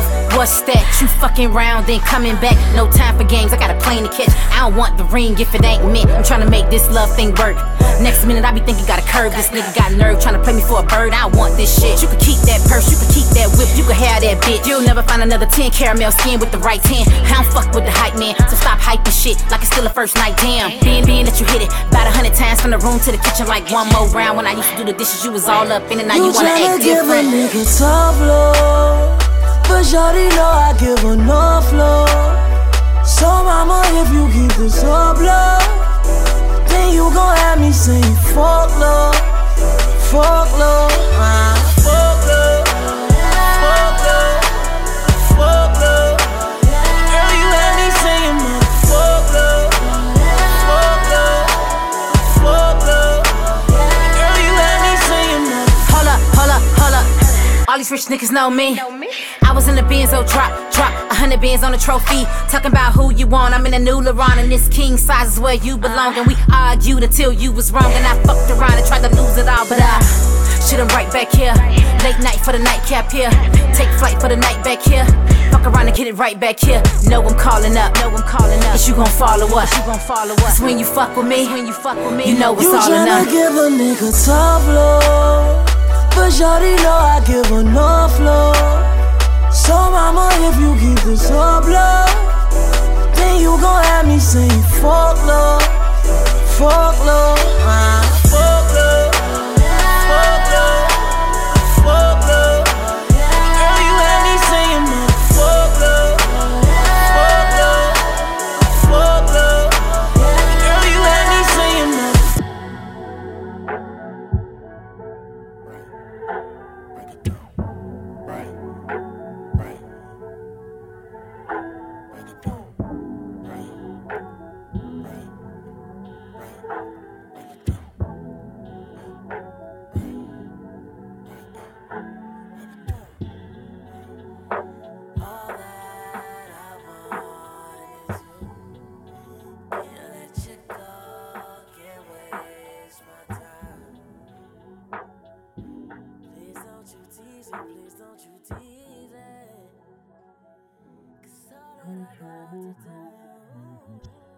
love, what's that? You fucking round, then coming back. No time for games, I got a plane to catch. I don't want the ring if it ain't meant. I'm trying to make this love thing work. Next minute I be thinking gotta curve. This nigga got nerve trying to play me for a bird. I don't want this shit. You can keep that purse, you can keep that whip, you can have that bitch. You'll never find another 10 caramel skin with the right hand. I don't fuck with the hype man, so stop hyping shit like it's still a first night. Damn, being that you hit it about 100 times from the room to the kitchen like one more round. When I used to do the dishes, you was all up in it. Now you wanna act different. You tryna give a nigga tough love, but shawty know I give enough love. So mama, if you keep this up, love, then you gon' have me saying fuck love, fuck love, fuck love, fuck love, fuck love. Girl, you had me saying fuck love, fuck love, fuck love. Girl, you had me saying Hold up, hold up, hold up. All these rich niggas know me. I was in the Benzo, drop 100 bands on the trophy. Talking about who you want, I'm in a new LeBron, and this king size is where you belong. And we argued until you was wrong, and I fucked around and tried to lose it all. But I shit, I'm right back here. Late night for the nightcap here. Take flight for the night back here. Fuck around and get it right back here. Know I'm calling up, Is you gon' follow us? Cause when you fuck with me, you know it's all enough. You tryna give a nigga tough love, but shawty know I give enough love. So mama, if you keep this up, love, then you gon' have me saying fuck love, fuck love, fuck love, fuck love, fuck love. Girl, you had me saying fuck love, fuck love, fuck love. Girl, you had me saying Break it down. Right. Break it down. Right. Break it down. all that I want is you. Can't let you go, can't waste my time. Please don't you tease it, please don't you tease it. 'Cause all that I got to do